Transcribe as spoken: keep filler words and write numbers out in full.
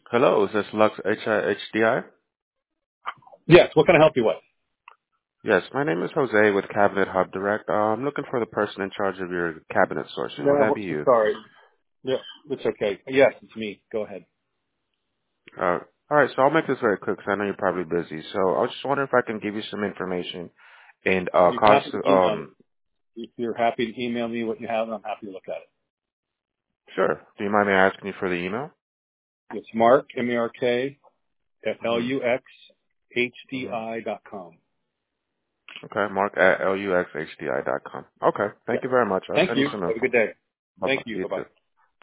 Hello, is this Lux H D I? Yes. What can I help you with? Yes, my name is Jose with Cabinet Hub Direct. Uh, I'm looking for the person in charge of your cabinet sourcing. Would No, that be I'm you? sorry. Yeah, it's okay. Yes, it's me. Go ahead. Uh, all right, so I'll make this very quick because I know you're probably busy. So I was just wondering if I can give you some information and uh, You can cause. have to email me. Um, If you're happy to email me what you have, I'm happy to look at it. sure. Do you mind me asking you for the email? It's Mark, M A R K, at L Mm-hmm. U X H D Mm-hmm. I dot com. Okay, Mark at L U X H D I dot com. Okay, Yeah. thank you very much. I'll Thank send you you. some Have a info. good day. Bye Thank bye. you. You Bye-bye. too.